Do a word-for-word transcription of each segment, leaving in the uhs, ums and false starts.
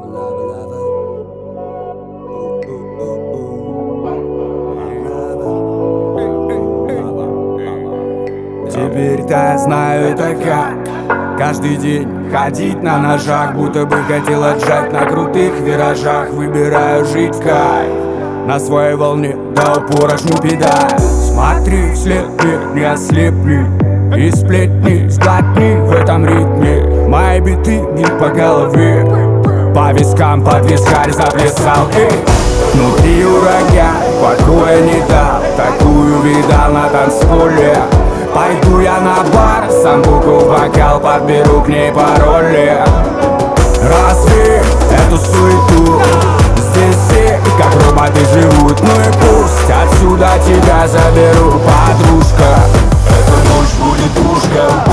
Теперь-то я знаю это как каждый день ходить на ножах, будто бы хотел отжать на крутых виражах. Выбираю жить в кайф, на своей волне до упора жму педаль. Смотри вслед мне, не ослепни, и сплетни сглотни в этом ритме. Мои биты не по голове, по вискам под вискарь заплясал. Эй, внутри ураган, покоя не дал, такую видал на танцполе. Пойду я на бар, сам букву в бокал, подберу к ней пароли. Разве эту суету здесь все как роботы живут? Ну и пусть отсюда тебя заберу, подружка. Эта ночь будет пушка.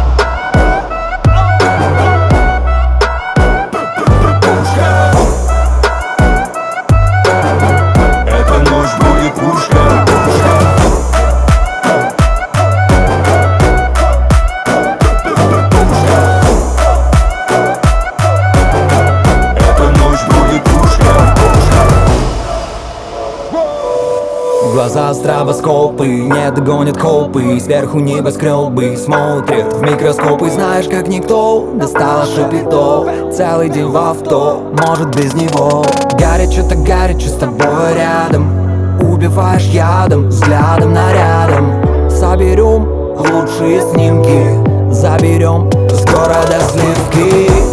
Глаза стробоскопы, не догонят копы, сверху небоскребы смотрят в микроскопы. Знаешь, как никто достала шапито, целый день в авто, может без него. Горячо так горячо с тобой рядом, убиваешь ядом, взглядом нарядом. Соберем лучшие снимки, заберем с города сливки.